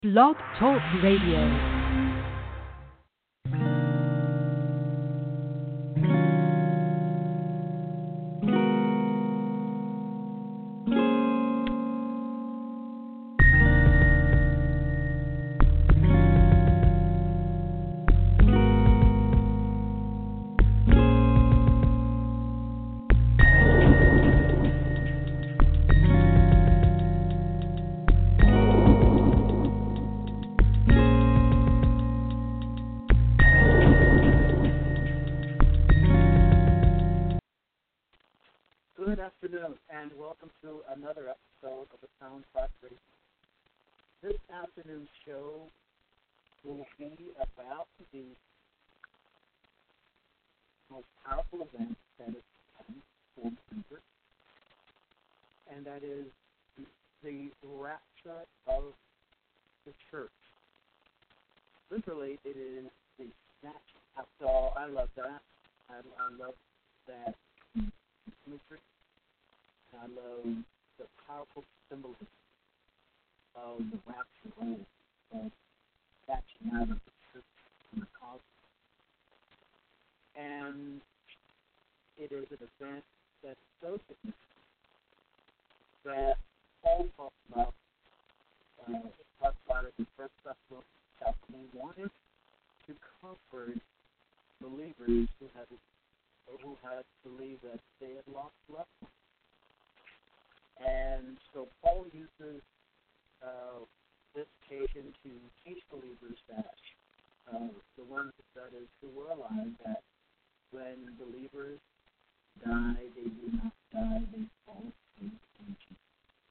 Blog Talk Radio. Good afternoon, and welcome to another episode of the Soundtrack Radio. This afternoon's show will be about the most powerful event that is coming for believers, and that is the rapture of the church. Literally, it is the snatch. After all, I love that. I love that imagery. I love the powerful symbolism of the rapture of catching out of the church from the cosmos. And it is an event that's so significant that Paul talks about it in 1 Thessalonians chapter 1. He wanted to comfort believers who had believed that they had lost loved ones. And so Paul uses this occasion to teach believers that the ones that is who were alive, that when believers die, they do not die, they fall asleep in Jesus.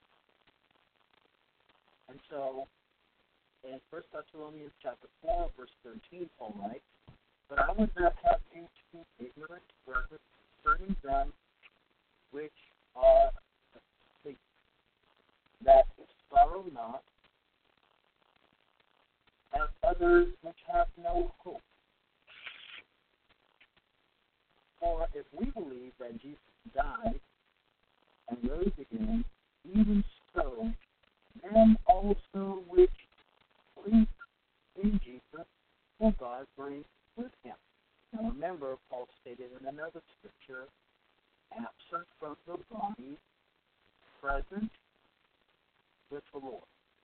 And so in 1 Thessalonians chapter 4, verse 13, Paul writes, "But I would not have you to be ignorant, brethren, concerning them which are asleep, that sorrow not, as others which have no hope. For if we believe that Jesus died and rose again, even so, them also which sleep in Jesus will God bring with him." Now remember, Paul stated in another scripture, absent from the body, present with the Lord.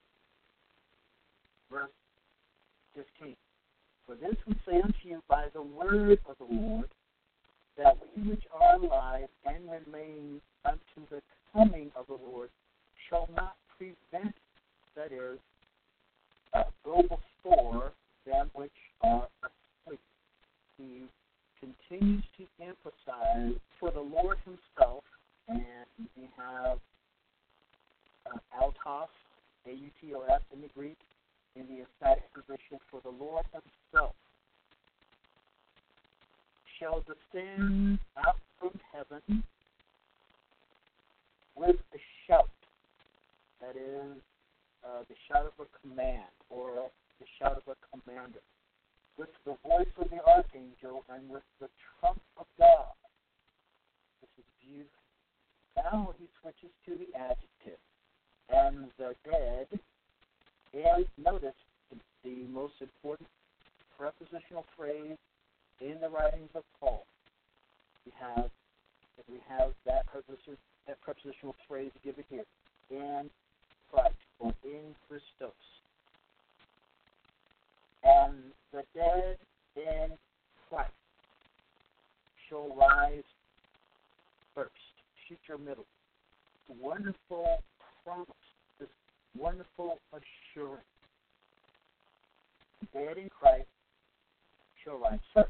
Verse 15. "For this we say unto you by the word of the Lord, that we which are alive and remain unto the coming of the Lord shall not prevent," that is, go before them which are asleep. He continues to emphasize for the Lord himself, and we have autos, A-U-T-O-S in the Greek, in the emphatic position for the Lord himself, shall descend out from heaven with a shout, that is, the shout of a command, or the shout of a commander, with the voice of the archangel, and with the trump of God. This is beautiful. Now he switches to the adjective. "And the dead," and notice the most important prepositional phrase in the writings of Paul. We have that prepositional phrase given here, in Christ, or in Christos. "And the dead in Christ shall rise first." Future middle. Wonderful promise, this wonderful assurance. Dead in Christ shall rise first.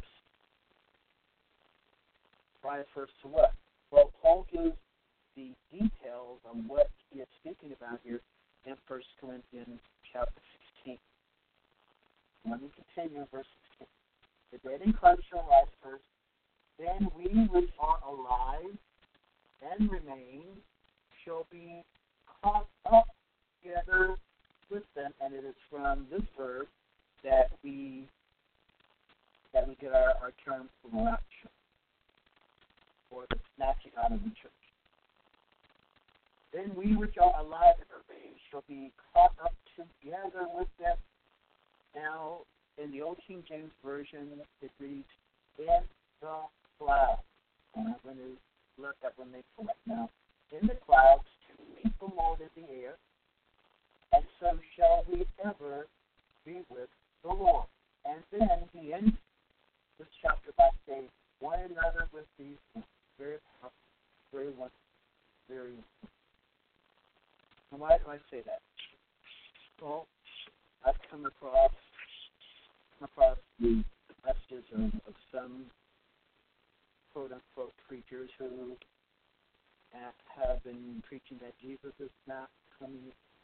Rise first to what? Well, Paul gives the details on what he is speaking about here in 1 Corinthians chapter 16. Let me continue in verse 16. "The dead in Christ shall rise first, then we which are alive and remain shall be caught up together with them." And it is from this verse that we get our term rapture, or the snatching out of the church. Then we which are alive and remain shall be caught up together with them. Now, in the Old King James Version, it reads, in the clouds. And I'm going to let that one make correct now. In the clouds to meet the Lord in the air, and so shall we ever be with the Lord. And then he ends this chapter by saying, one another with these very powerful, very wonderful, very important. And why do I say that? Well, I've come across the messages of some quote-unquote preachers who have been preaching that Jesus is not coming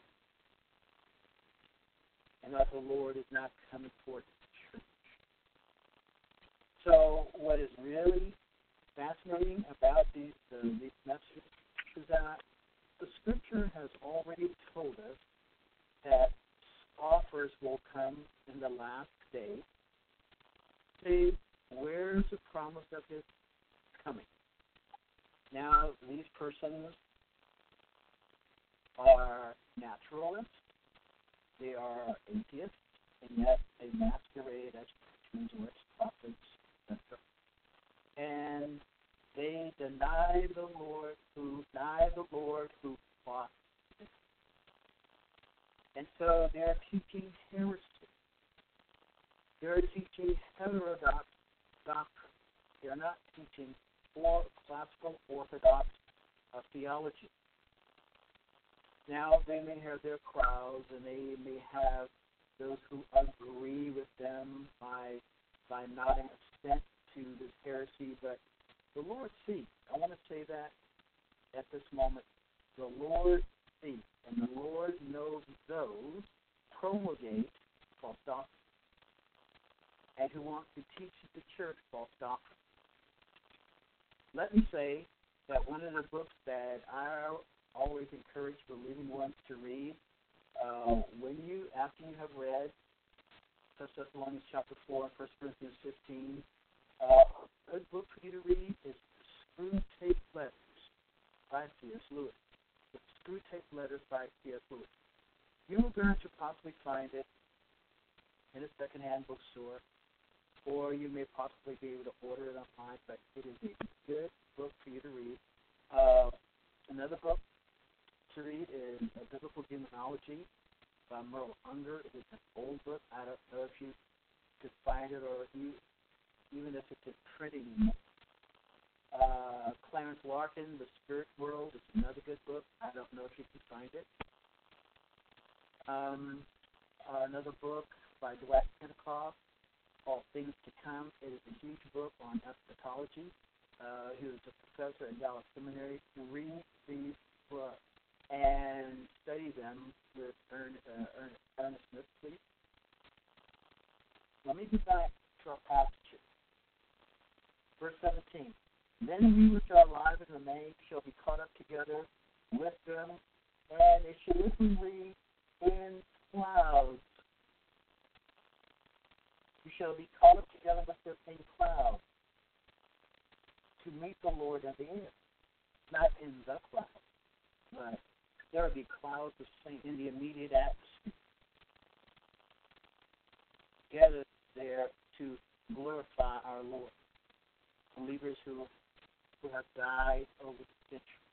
and that the Lord is not coming towards the church. So what is really fascinating about these messages is that the Scripture has already told us that scoffers will come in the last day. See, where's the promise of his coming? Now, these persons are naturalists, they are atheists, and yet they masquerade as Christians or as prophets, etc. And they deny the Lord who fought them. And so they're teaching heresy. They're teaching heterodox doctrine. They're not teaching classical orthodox theology. Now they may have their crowds, and they may have those who agree with them by nodding assent to this heresy, but the Lord sees. I want to say that at this moment. The Lord sees, and the Lord knows those promulgate false doctrine and who want to teach the church false doctrine. Let me say that one of the books that I always encourage believing ones to read, after you have read 1 Thessalonians chapter 4 and 1 Corinthians 15, a good book for you to read is Screwtape Letters by C.S. Lewis. The Screwtape Letters by C.S. Lewis. You're going to possibly find it in a secondhand bookstore, or you may possibly be able to order it online, but it is a good book for you to read. Another book to read is A Biblical Demonology by Merle Unger. It is an old book. I don't know if you could find it, or even if it's in printing. Clarence Larkin, The Spirit World, is another good book. I don't know if you can find it. Another book by Dwight Pentecost, All Things to Come. It is a huge book on eschatology. He was a professor at Dallas Seminary. Read these books and study them with earnestness, please. Let me get back to our passage. Verse 17. Then we which are alive and remain shall be caught up together with them, and it shall literally read, in clouds. You shall be caught up together with them in clouds to meet the Lord in the air. Not in the clouds, but there will be clouds of saints in the immediate atmosphere, gathered there to glorify our Lord. Believers who have died over the century.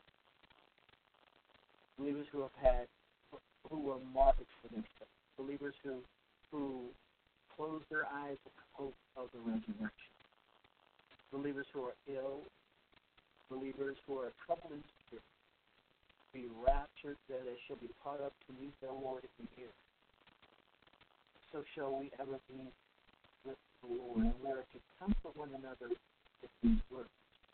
Believers who were martyred for themselves. Believers who closed their eyes at the hope of the resurrection. Believers who are ill. Believers who are troubled in spirit. Be raptured, that they shall be caught up to meet their Lord in the air. So shall we ever be with the Lord, and we are to comfort one another with these words.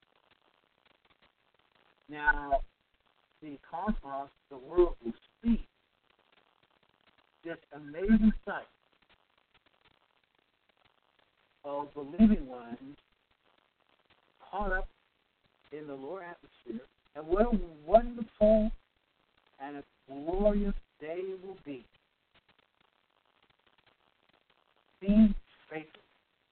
Now, the cosmos, the world, will see this amazing sight of the living ones caught up in the lower atmosphere, and what a wonderful and a glorious day it will be. Be faithful.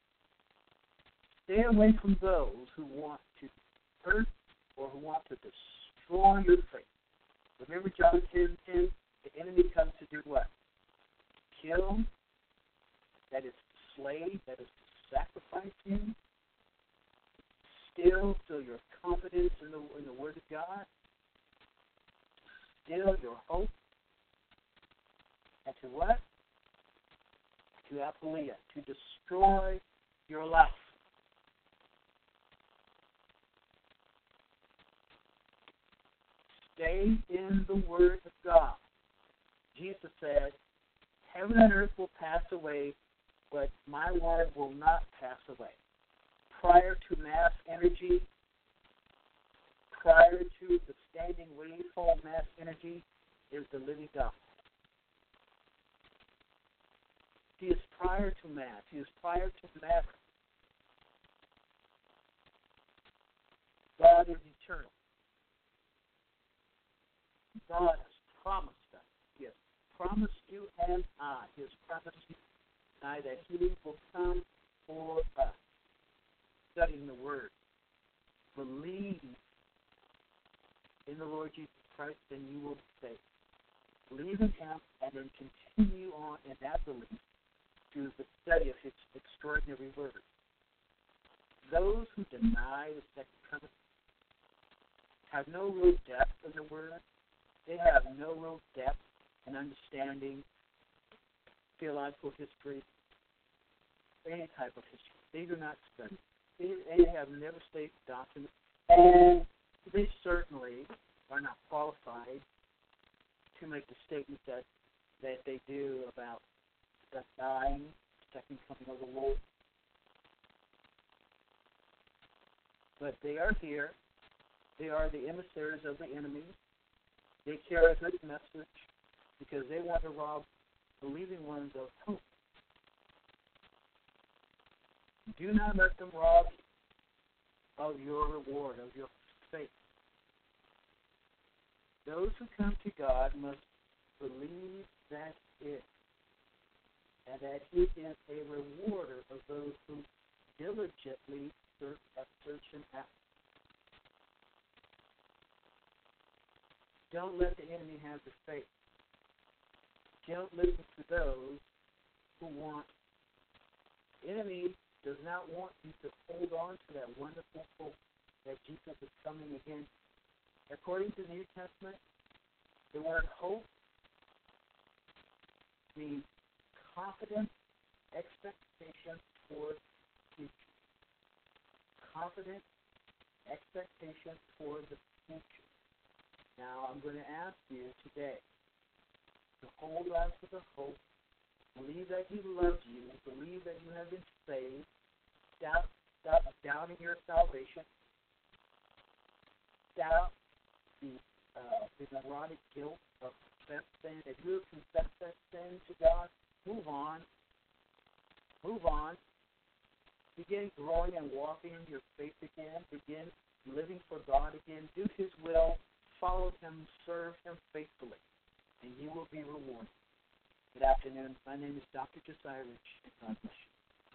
Stay away from those who want to hurt or who want to destroy your faith. Remember John 10:10? The enemy comes to do what? Kill, that is to slay, that is to sacrifice you, steal your confidence in the Word of God, steal your hope, and to what? To apolia, to destroy your life. Stay in the Word of God. Jesus said, heaven and earth will pass away, but my word will not pass away. Prior to mass energy, prior to the standing waveform mass energy, is the living God. He is prior to mass. He is prior to matter. God is eternal. God has promised us. He has promised you and I. He has promised you and I that He will come for us. Studying the Word. Believe in the Lord Jesus Christ, and you will be saved. Believe in Him, and then continue on in that belief through the study of His extraordinary Word. Those who deny the second coming have no real depth in the Word. They have no real depth in understanding theological history, any type of history. They do not study. They have never studied doctrine, and they certainly are not qualified to make the statement that they do about the dying, second coming of the Lord. But they are here. They are the emissaries of the enemy. They carry a good message because they want to rob believing ones of hope. Do not let them rob you of your reward, of your faith. Those who come to God must believe that He is, and that He is a rewarder of those who diligently search Him out. Don't let the enemy have your faith. Don't listen to those who want. The enemy does not want you to hold on to that wonderful hope that Jesus is coming again. According to the New Testament, the word hope means confident expectation toward the future. Confident expectation toward the future. Now, I'm going to ask you today to hold on to the hope, believe that He loves you, believe that you have been saved, stop doubting your salvation, stop the neurotic guilt of confessed sin. If you have confessed that sin to God, move on. Move on. Begin growing and walking in your faith again. Begin living for God again. Do His will. Follow Him, serve Him faithfully, and you will be rewarded. Good afternoon. My name is Dr. Josiah Rich, and God bless you.